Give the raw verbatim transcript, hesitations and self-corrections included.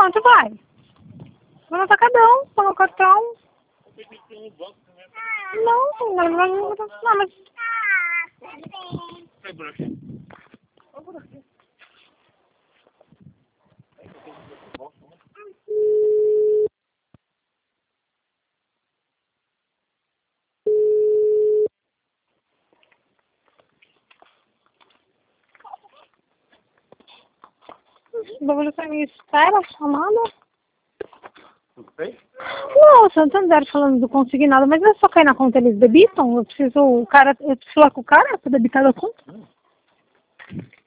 quanto vai? Vou no atacadão, pagar o cartão. Não, não, não, não, não, mas... Vai por aqui. O bagulho pra mim espera, chamada. Tudo bem? Não, o Santander falando do consignado, mas é só cair na conta, eles debitam? Eu preciso, o cara, eu preciso falar com o cara pra debitar da conta? Hum.